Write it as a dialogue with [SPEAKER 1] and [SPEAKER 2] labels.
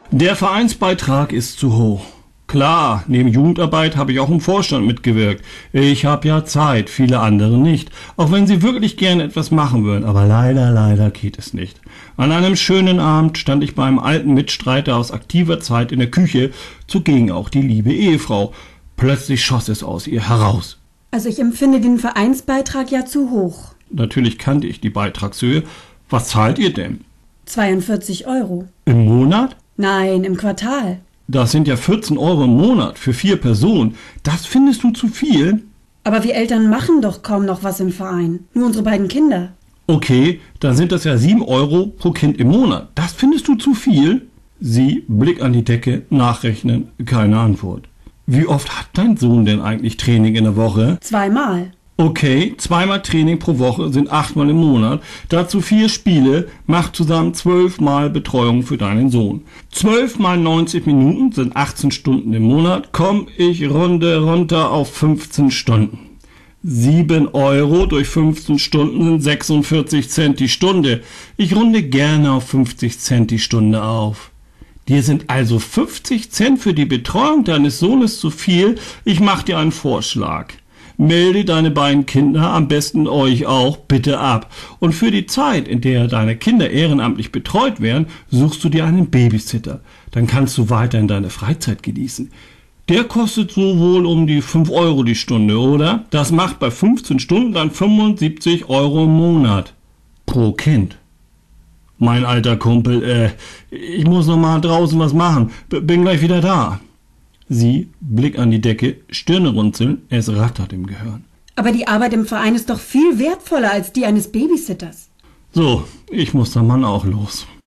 [SPEAKER 1] Der Vereinsbeitrag ist zu hoch. Klar, neben Jugendarbeit habe ich auch im Vorstand mitgewirkt. Ich habe ja Zeit, viele andere nicht. Auch wenn sie wirklich gerne etwas machen würden. Aber leider geht es nicht. An einem schönen Abend stand ich bei einem alten Mitstreiter aus aktiver Zeit in der Küche, zugegen auch die liebe Ehefrau. Plötzlich schoss es aus ihr heraus.
[SPEAKER 2] Also ich empfinde den Vereinsbeitrag ja zu hoch.
[SPEAKER 1] Natürlich kannte ich die Beitragshöhe. Was zahlt ihr denn?
[SPEAKER 2] 42 Euro.
[SPEAKER 1] Im Monat?
[SPEAKER 2] Nein, im Quartal.
[SPEAKER 1] Das sind ja 14 Euro im Monat für 4 Personen. Das findest du zu viel?
[SPEAKER 2] Aber wir Eltern machen doch kaum noch was im Verein. Nur unsere beiden Kinder.
[SPEAKER 1] Okay, dann sind das ja 7 Euro pro Kind im Monat. Das findest du zu viel? Sie, Blick an die Decke, nachrechnen, keine Antwort. Wie oft hat dein Sohn denn eigentlich Training in der Woche?
[SPEAKER 2] 2-mal.
[SPEAKER 1] Okay, 2-mal Training pro Woche sind 8-mal im Monat. Dazu 4 Spiele, macht zusammen 12-mal Betreuung für deinen Sohn. 12 mal 90 Minuten sind 18 Stunden im Monat. Komm, ich runde runter auf 15 Stunden. 7 Euro durch 15 Stunden sind 46 Cent die Stunde. Ich runde gerne auf 50 Cent die Stunde auf. Dir sind also 50 Cent für die Betreuung deines Sohnes zu viel. Ich mach dir einen Vorschlag. Melde deine beiden Kinder, am besten euch auch, bitte ab. Und für die Zeit, in der deine Kinder ehrenamtlich betreut werden, suchst du dir einen Babysitter. Dann kannst du weiterhin deine Freizeit genießen. Der kostet so wohl um die 5 Euro die Stunde, oder? Das macht bei 15 Stunden dann 75 Euro im Monat. Pro Kind. Mein alter Kumpel, ich muss noch mal draußen was machen. Bin gleich wieder da. Sie, Blick an die Decke, Stirne runzeln, es rattert im Gehirn.
[SPEAKER 2] Aber die Arbeit im Verein ist doch viel wertvoller als die eines Babysitters.
[SPEAKER 1] So, ich muss dann Mann auch los.